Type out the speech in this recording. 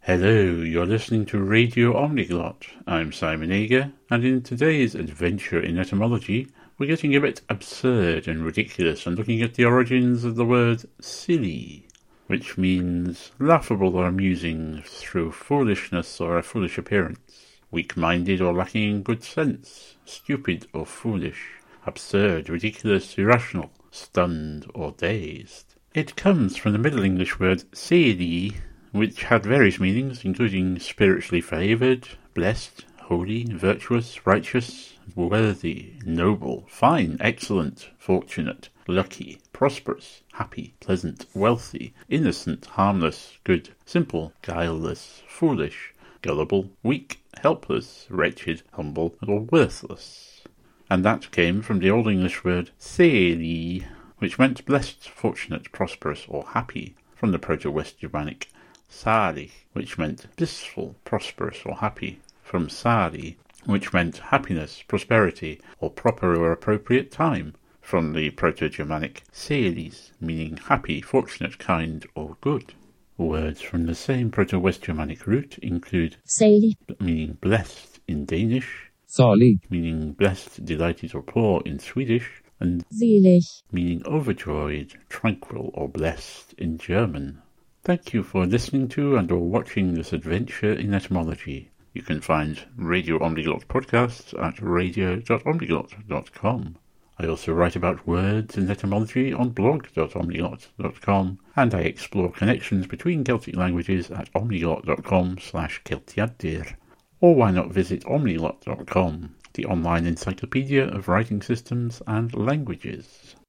Hello, you're listening to Radio Omniglot. I'm Simon Ager, and in today's adventure in etymology, we're getting a bit absurd and ridiculous and looking at the origins of the word silly, which means laughable or amusing through foolishness or a foolish appearance, weak-minded or lacking in good sense, stupid or foolish, absurd, ridiculous, irrational, stunned or dazed. It comes from the Middle English word seli, which had various meanings, including spiritually favoured, blessed, holy, virtuous, righteous, worthy, noble, fine, excellent, fortunate, lucky, prosperous, happy, pleasant, wealthy, innocent, harmless, good, simple, guileless, foolish, gullible, weak, helpless, wretched, humble, or worthless. And that came from the Old English word seli, which meant blessed, fortunate, prosperous, or happy, from the Proto-West Germanic salig, which meant blissful, prosperous, or happy, from sali, which meant happiness, prosperity, or proper or appropriate time, from the Proto-Germanic selis, meaning happy, fortunate, kind, or good. Words from the same Proto-West Germanic root include selig, meaning blessed in Danish, salig, meaning blessed, delighted, or poor in Swedish, and selig, meaning overjoyed, tranquil, or blessed in German. Thank you for listening to and or watching this adventure in etymology. You can find Radio Omniglot podcasts at radio.omniglot.com. I also write about words and etymology on blog.omniglot.com, and I explore connections between Celtic languages at omniglot.com/Celtiadir. Or why not visit omniglot.com, the online encyclopedia of writing systems and languages.